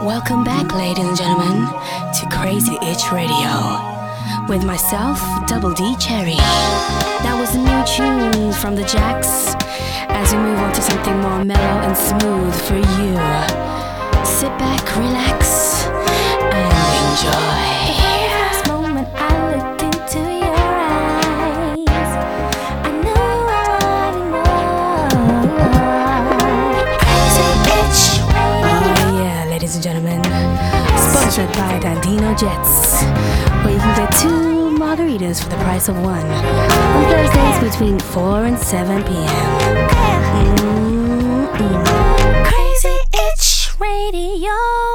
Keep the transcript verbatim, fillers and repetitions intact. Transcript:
Welcome back, ladies and gentlemen, to Crazy Itch Radio with myself, Double D Cherry. That was a new tune from the Jacks as we move on to something more mellow and smooth for you. Sit back, relax, and enjoy. The moment I looked into your eyes, I knew I wanted more. Crazy Itch Oh yeah, ladies and gentlemen, sponsored by Dandino Jets, where you can get two margaritas for the price of one on Thursdays between four and seven p.m. Mm-mm. Crazy Itch Radio.